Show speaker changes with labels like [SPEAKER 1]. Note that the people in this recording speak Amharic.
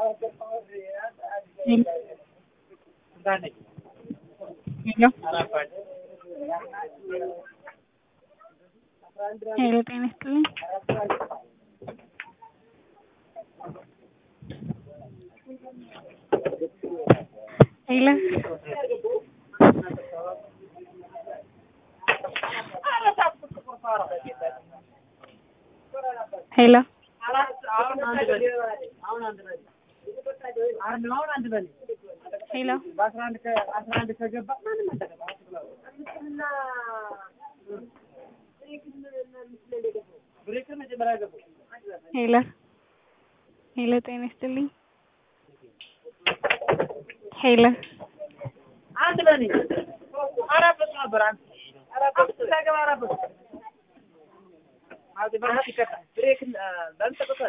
[SPEAKER 1] ሄሎ ጤና ይስጥልኝ። ሄሎ ሄሎ ሄሎ ሄሎ ሄሎ ጤና ይስጥልኝ። ሄሎ
[SPEAKER 2] አንድ በኔ አራት ነበር አንተ አራት ተገባ አራት